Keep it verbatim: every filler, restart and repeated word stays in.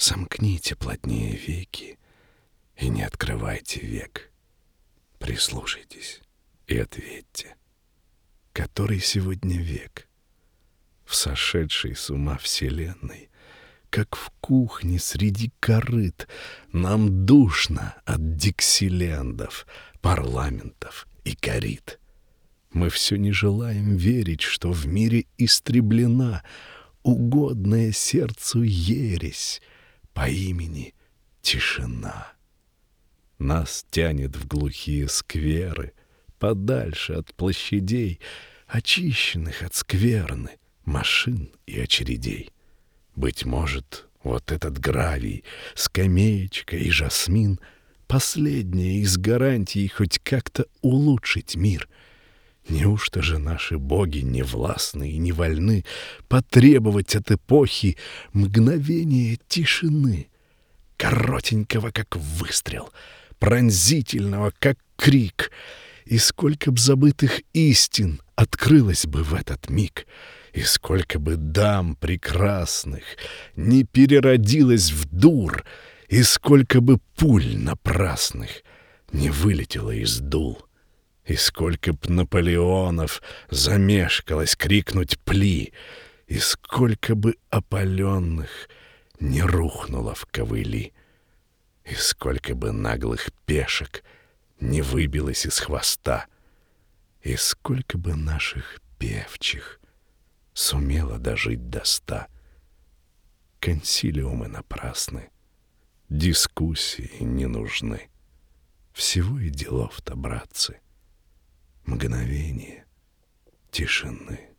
Сомкните плотнее веки и не открывайте век. Прислушайтесь и ответьте, который сегодня век? В сошедшей с ума вселенной, как в кухне среди корыт, нам душно от диксилендов, парламентов и корит. Мы все не желаем верить, что в мире истреблена угодная сердцу ересь по имени тишина. Нас тянет в глухие скверы, подальше от площадей, очищенных от скверны, машин и очередей. Быть может, вот этот гравий, скамеечка и жасмин — последняя из гарантий хоть как-то улучшить мир. Неужто же наши боги не властны и не вольны потребовать от эпохи мгновения тишины, коротенького, как выстрел, пронзительного, как крик? И сколько б забытых истин открылось бы в этот миг, и сколько бы дам прекрасных не переродилось в дур, и сколько бы пуль напрасных не вылетело из дул, и сколько б Наполеонов замешкалось крикнуть «Пли!», и сколько бы опаленных не рухнуло в ковыли, и сколько бы наглых пешек не выбилось из хвоста, и сколько бы наших певчих сумело дожить до ста. Консилиумы напрасны, дискуссии не нужны. Всего и делов-то, братцы, мгновение тишины.